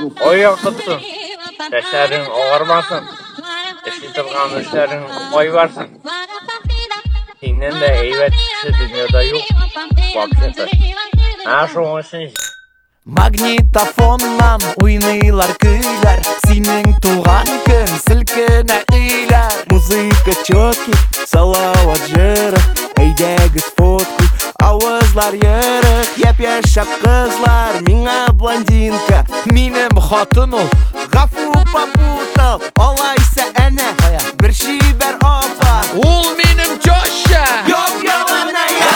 Oyun tutsun. Seslerin oğarmasın. Eşli tırgan işlerin oy varsın. Senden de eyvet kişi dünyada yok. Вообще-то. Нашу için. Magnitofondan oynayırlar köyler. Senin tuğan gün silkine eyler. Muzika çöki, salavat jırık. Eydegiz fotku, avızlar yırık. Yep yaşap kızlar, mina blondinka. Minim hatun ol, gafu paputal. Olaysa ene, bir şiber apa. Ol minim coşa. Yok yalana ya.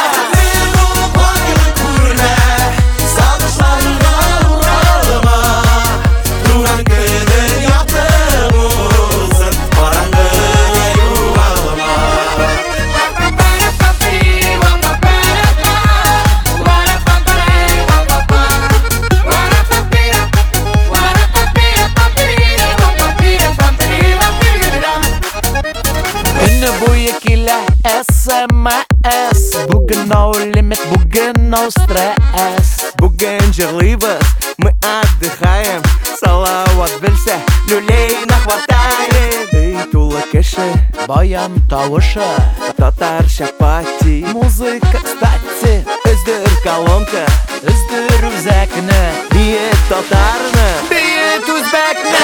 SMS Bugün no limit, bugün no stress. Bugün жырлыйбыз, мы отдыхаем. Салават білсе, люлей нахватаем. Эй, тулы кіші, баян тавышы, татарша пати. Музыка, кстати, үздір колонка, үздір үзәкні. Биет татарны, биет үзбәкні.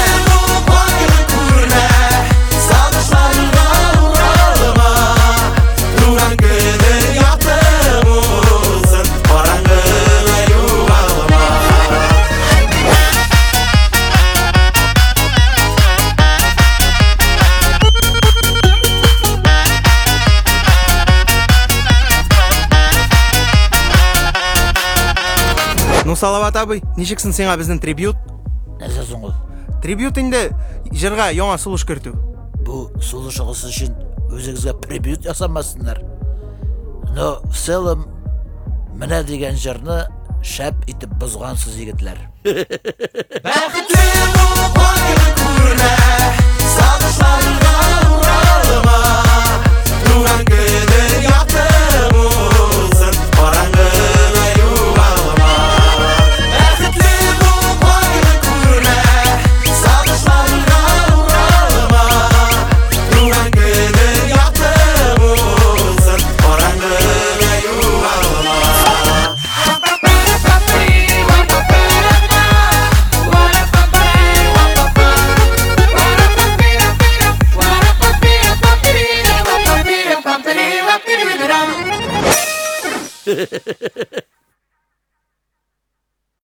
Ну Салават абый, нешексің сеңа біздің трибют? Нәсесің ол? Трибют инде жырға яңа сұлыш кірту. Бұл сұлыш шығысы үшін өзіңізге прибют жасамасындар. Но в целом міне деген жырны шәп итіп бұзғансыз егітлер. Бәхітлі бол